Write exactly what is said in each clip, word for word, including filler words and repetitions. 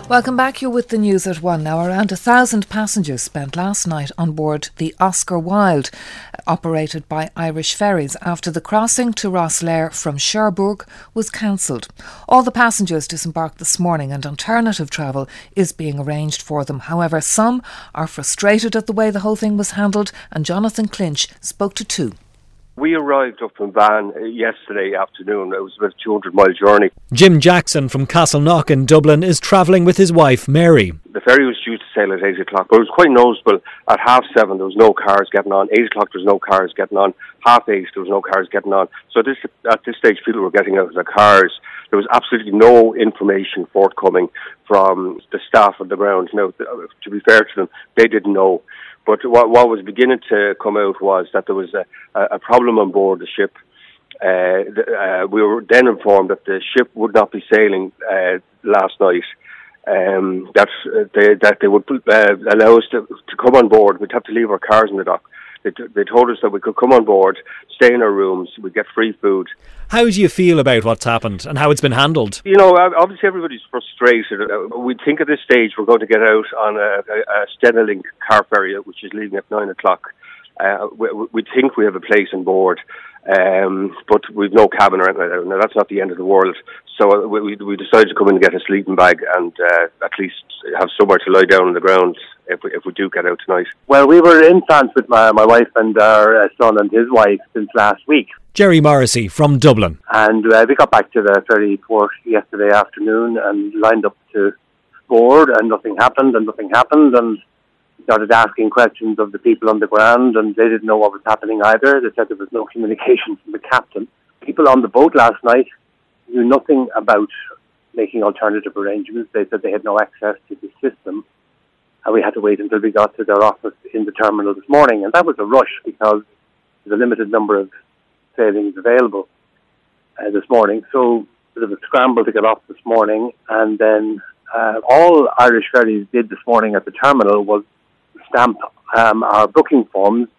Welcome back. You're with the news at one now. Around a thousand passengers spent last night on board the Oscar Wilde, operated by Irish Ferries, after the crossing to Rosslare from Cherbourg was cancelled. All the passengers disembarked this morning and alternative travel is being arranged for them. However, some are frustrated at the way the whole thing was handled, and Jonathan Clinch spoke to two. We arrived up in Van yesterday afternoon. It was about a two hundred mile journey. Jim Jackson from Castleknock in Dublin is travelling with his wife Mary. The ferry was due to sail at eight o'clock, but it was quite noticeable. At half seven there was no cars getting on. Eight o'clock there was no cars getting on. Half eight there was no cars getting on. So this, at this stage people were getting out of their cars. There was absolutely no information forthcoming from the staff on the ground. Now, to be fair to them, they didn't know. But what, what was beginning to come out was that there was a, a problem on board the ship. Uh, the, uh, we were then informed that the ship would not be sailing uh, last night. Um, that uh, they that they would uh, allow us to, to come on board. We'd have to leave our cars in the dock. They, t- they told us that we could come on board, stay in our rooms, we'd get free food. How do you feel about what's happened and how it's been handled? You know, obviously everybody's frustrated. We think at this stage we're going to get out on a, a Stena-Link car ferry, which is leaving at nine o'clock. Uh, we, we think we have a place on board, um, but we've no cabin or anything like that. Now, that's not the end of the world. So we, we decided to come in and get a sleeping bag and uh, at least have somewhere to lie down on the ground if we, if we do get out tonight. Well, we were in France with my, my wife and our uh, son and his wife since last week. Jerry Morrissey from Dublin. And uh, we got back to the ferry port yesterday afternoon and lined up to board, and nothing happened and nothing happened and started asking questions of the people on the ground, and they didn't know what was happening either. They said there was no communication from the captain. People on the boat last night knew nothing about making alternative arrangements. They said they had no access to the system, and we had to wait until we got to their office in the terminal this morning. And that was a rush because there's a limited number of sailings available uh, this morning. So there was a scramble to get off this morning, and then uh, all Irish Ferries did this morning at the terminal was stamp um, our booking forms,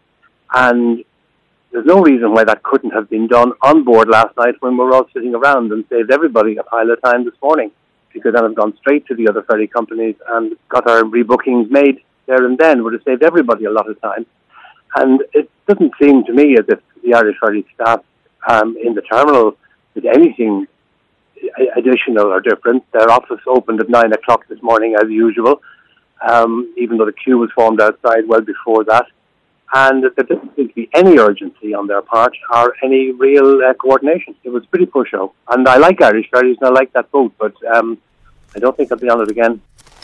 and there's no reason why that couldn't have been done on board last night when we were all sitting around, and saved everybody a pile of time this morning. We could then have gone straight to the other ferry companies and got our rebookings made there and then. Would have saved everybody a lot of time. And it doesn't seem to me as if the Irish Ferry staff um, in the terminal did anything additional or different. Their office opened at nine o'clock this morning as usual, um, even though the queue was formed outside well before that. And there doesn't seem to be any urgency on their part or any real uh, coordination. It was pretty push-out. And I like Irish Ferries and I like that boat, but um, I don't think I'll be on it again.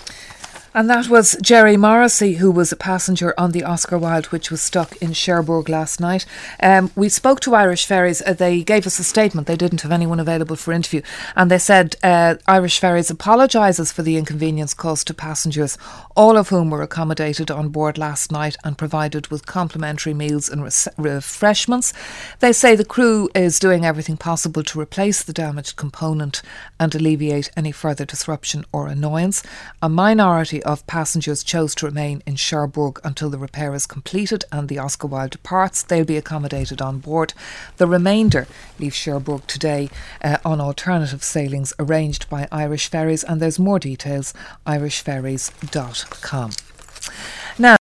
And that was Jerry Morrissey, who was a passenger on the Oscar Wilde, which was stuck in Cherbourg last night. Um, we spoke to Irish Ferries. Uh, they gave us a statement. They didn't have anyone available for interview. And they said uh, Irish Ferries apologises for the inconvenience caused to passengers, all of whom were accommodated on board last night and provided with complimentary meals and res- refreshments. They say the crew is doing everything possible to replace the damaged component and alleviate any further disruption or annoyance. A minority of passengers chose to remain in Cherbourg until the repair is completed and the Oscar Wilde departs. They'll be accommodated on board. The remainder leave Cherbourg today uh, on alternative sailings arranged by Irish Ferries, and there's more details, irish ferries dot com.